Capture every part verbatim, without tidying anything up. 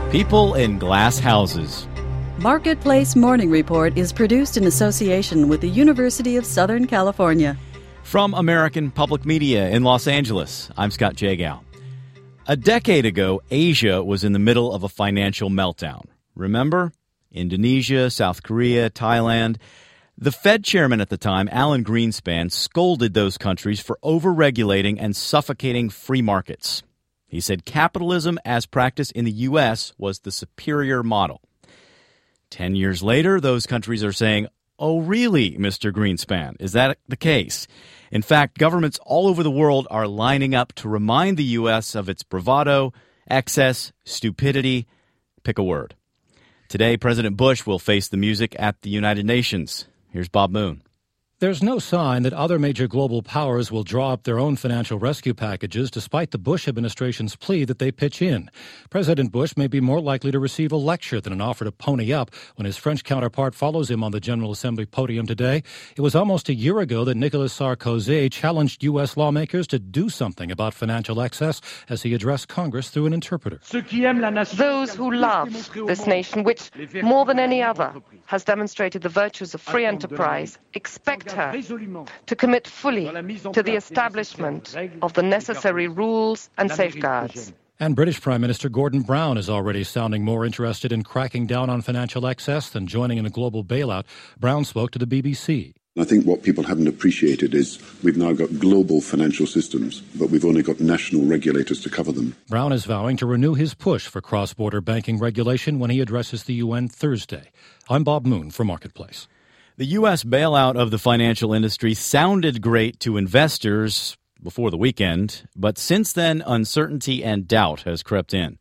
People in glass houses. Marketplace Morning Report is produced in association with the University of Southern California. From American Public Media in Los Angeles, I'm Scott Jagow. A decade ago, Asia was in the middle of a financial meltdown. Remember? Indonesia, South Korea, Thailand. The Fed chairman at the time, Alan Greenspan, scolded those countries for over-regulating and suffocating free markets. He said capitalism as practiced in the U S was the superior model. Ten years later, those countries are saying, "Oh, really, Mister Greenspan? Is that the case?" In fact, governments all over the world are lining up to remind the U S of its bravado, excess, stupidity, pick a word. Today, President Bush will face the music at the United Nations. Here's Bob Moon. There's no sign that other major global powers will draw up their own financial rescue packages despite the Bush administration's plea that they pitch in. President Bush may be more likely to receive a lecture than an offer to pony up when his French counterpart follows him on the General Assembly podium today. It was almost a year ago that Nicolas Sarkozy challenged U S lawmakers to do something about financial excess as he addressed Congress through an interpreter. Those who love this nation, which more than any other has demonstrated the virtues of free enterprise, expect her to commit fully to the establishment of the necessary rules and safeguards. And British Prime Minister Gordon Brown is already sounding more interested in cracking down on financial excess than joining in a global bailout. Brown spoke to the B B C. I think what people haven't appreciated is we've now got global financial systems, but we've only got national regulators to cover them. Brown is vowing to renew his push for cross-border banking regulation when he addresses the U N Thursday. I'm Bob Moon for Marketplace. The U S bailout of the financial industry sounded great to investors before the weekend, but since then, uncertainty and doubt has crept in.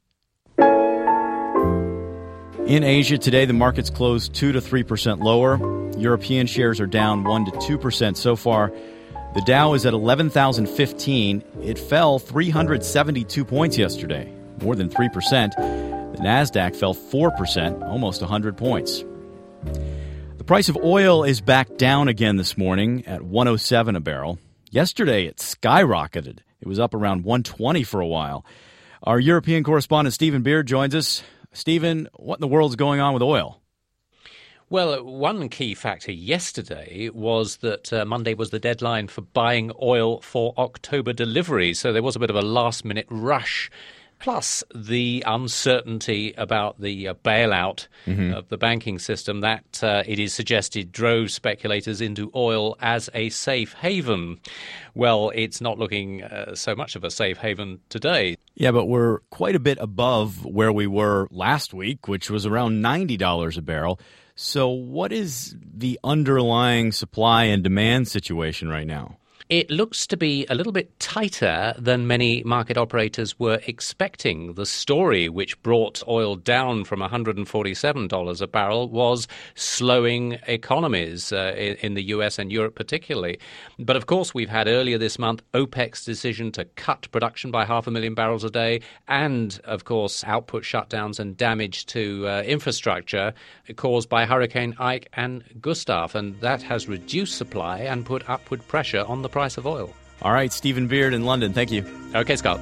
In Asia today, the markets closed two to three percent lower. European shares are down one to two percent so far. The Dow is at eleven thousand fifteen. It fell three hundred seventy-two points yesterday, more than three percent. The Nasdaq fell four percent, almost one hundred points. The price of oil is back down again this morning at one oh seven a barrel. Yesterday, it skyrocketed. It was up around one twenty for a while. Our European correspondent, Stephen Beard, joins us. Stephen, what in the world is going on with oil? Well, one key factor yesterday was that uh, Monday was the deadline for buying oil for October delivery, so there was a bit of a last-minute rush. Plus the uncertainty about the uh, bailout mm-hmm. of the banking system that, uh, it is suggested, drove speculators into oil as a safe haven. Well, it's not looking uh, so much of a safe haven today. Yeah, but we're quite a bit above where we were last week, which was around ninety dollars a barrel. So what is the underlying supply and demand situation right now? It looks to be a little bit tighter than many market operators were expecting. The story which brought oil down from one hundred forty-seven dollars a barrel was slowing economies uh, in, in the U S and Europe particularly. But of course, we've had earlier this month OPEC's decision to cut production by half a million barrels a day and, of course, output shutdowns and damage to uh, infrastructure caused by Hurricane Ike and Gustav. And that has reduced supply and put upward pressure on the price of oil. All right, Stephen Beard in London. Thank you. Okay, Scott.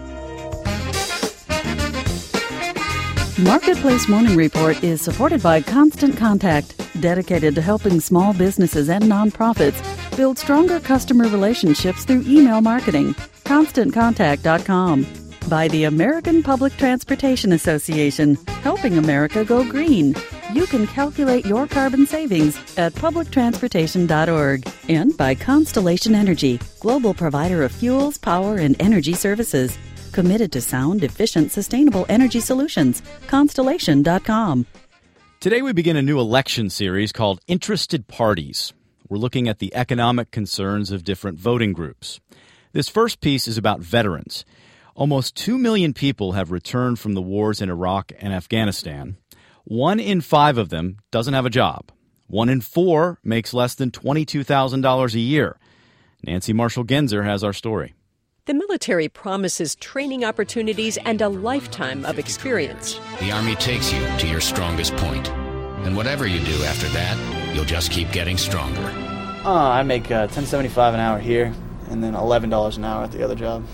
Marketplace Morning Report is supported by Constant Contact, dedicated to helping small businesses and nonprofits build stronger customer relationships through email marketing. constant contact dot com. By the American Public Transportation Association, helping America go green. You can calculate your carbon savings at public transportation dot org. And by Constellation Energy, global provider of fuels, power, and energy services. Committed to sound, efficient, sustainable energy solutions. constellation dot com. Today we begin a new election series called Interested Parties. We're looking at the economic concerns of different voting groups. This first piece is about veterans. Almost two million people have returned from the wars in Iraq and Afghanistan. One in five of them doesn't have a job. One in four makes less than twenty-two thousand dollars a year. Nancy Marshall-Genzer has our story. The military promises training opportunities and a lifetime of experience. The Army takes you to your strongest point. And whatever you do after that, you'll just keep getting stronger. Uh, I make uh, ten seventy-five an hour here, and then eleven dollars an hour at the other job.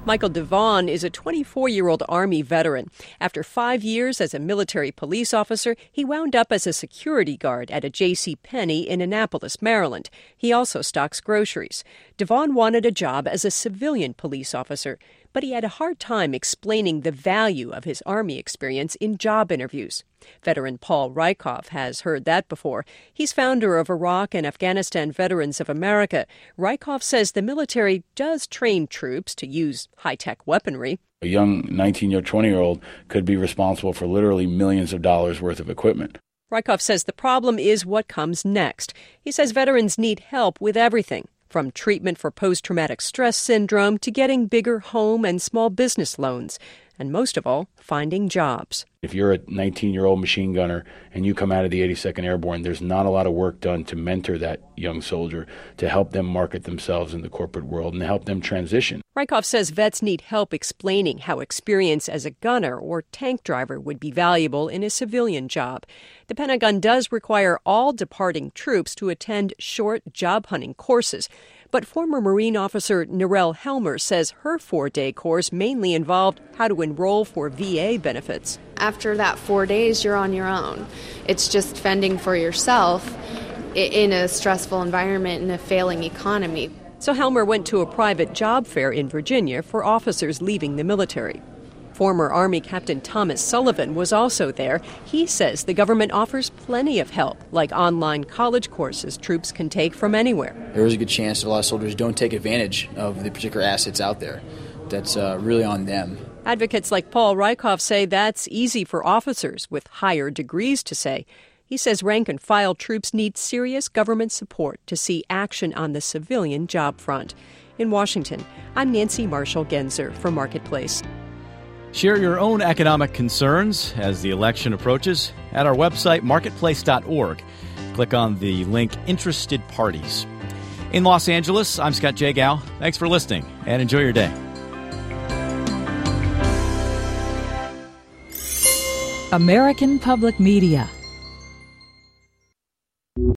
Michael Devon is a twenty-four-year-old Army veteran. After five years as a military police officer, he wound up as a security guard at a J C. Penney in Annapolis, Maryland. He also stocks groceries. Devon wanted a job as a civilian police officer, but he had a hard time explaining the value of his Army experience in job interviews. Veteran Paul Rykov has heard that before. He's founder of Iraq and Afghanistan Veterans of America. Rykov says the military does train troops to use high-tech weaponry. A young nineteen or twenty-year-old could be responsible for literally millions of dollars worth of equipment. Rykov says the problem is what comes next. He says veterans need help with everything, from treatment for post-traumatic stress syndrome to getting bigger home and small business loans, and most of all, finding jobs. If you're a nineteen-year-old machine gunner and you come out of the eighty-second Airborne, there's not a lot of work done to mentor that young soldier, to help them market themselves in the corporate world and help them transition. Rykov says vets need help explaining how experience as a gunner or tank driver would be valuable in a civilian job. The Pentagon does require all departing troops to attend short job hunting courses. But former Marine officer Narelle Helmer says her four-day course mainly involved how to enroll for V A benefits. After that four days, you're on your own. It's just fending for yourself in a stressful environment in a failing economy. So Helmer went to a private job fair in Virginia for officers leaving the military. Former Army Captain Thomas Sullivan was also there. He says the government offers plenty of help, like online college courses troops can take from anywhere. There is a good chance that a lot of soldiers don't take advantage of the particular assets out there. That's uh, really on them. Advocates like Paul Rykov say that's easy for officers with higher degrees to say. He says rank-and-file troops need serious government support to see action on the civilian job front. In Washington, I'm Nancy Marshall-Genzer for Marketplace. Share your own economic concerns as the election approaches at our website, marketplace dot org. Click on the link Interested Parties. In Los Angeles, I'm Scott Jagow. Thanks for listening and enjoy your day. American Public Media